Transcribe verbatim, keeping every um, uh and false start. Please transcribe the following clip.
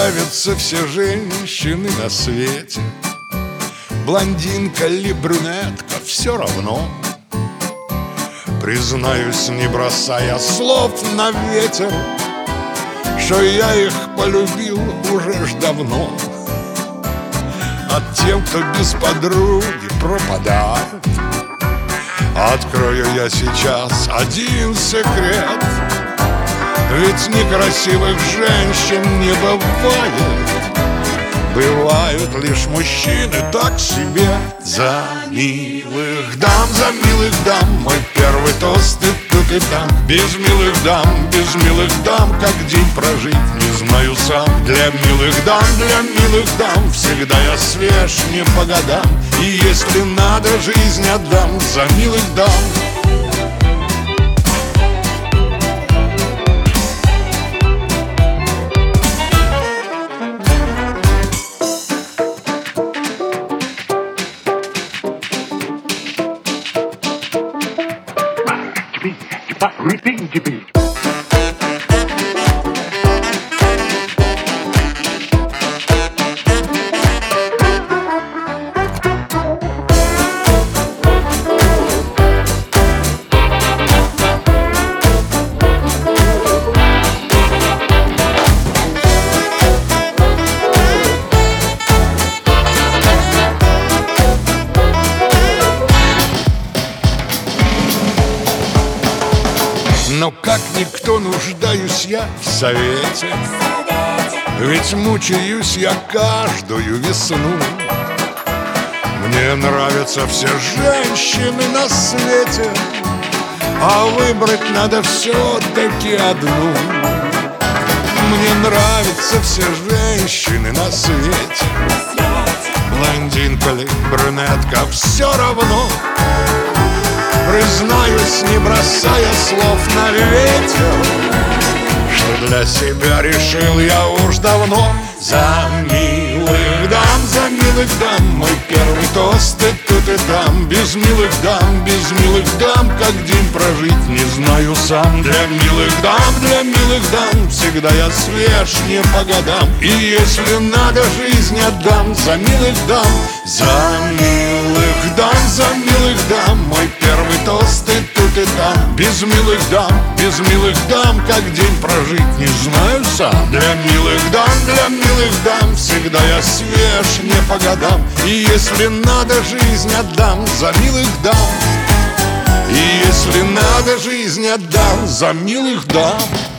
нравятся все женщины на свете. Блондинка ли брюнетка, все равно. Признаюсь, не бросая слов на ветер, что я их полюбил уже ж давно. От тем, кто без подруги пропадает, открою я сейчас один секрет. Ведь некрасивых женщин не бывает, бывают лишь мужчины так себе. За милых дам, за милых дам, мой первый тост и тут и там. Без милых дам, без милых дам, как день прожить не знаю сам. Для милых дам, для милых дам, всегда я свеж не по годам. И если надо, жизнь отдам за милых дам. Repeat to beat. Но как никто нуждаюсь я в совете, ведь мучаюсь я каждую весну. Мне нравятся все женщины на свете, а выбрать надо все-таки одну. Мне нравятся все женщины на свете, блондинка ли, брюнетка, все равно. Признаюсь, не бросая слов на ветер, что для себя решил я уж давно. За милых дам, за милых дам, мой первый тост и тут и там. Без милых дам, без милых дам, как день прожить не знаю сам. Для милых дам, для милых дам, всегда я свеж не по годам. И если надо, жизнь отдам за милых дам. За милых дам, за милых дам, мой первый тост и тут и там. Без милых дам, без милых дам, как день прожить не знаю сам. Для милых дам, для милых дам, всегда я свеж не по годам. И если надо, жизнь отдам за милых дам. И если надо, жизнь отдам за милых дам.